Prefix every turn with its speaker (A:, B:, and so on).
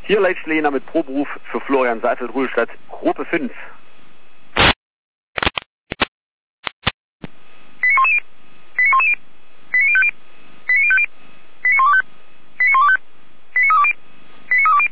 A: Hier Leitsch Lehner mit Proberuf für Florian Seifeld, Ruhestadt, Gruppe 5.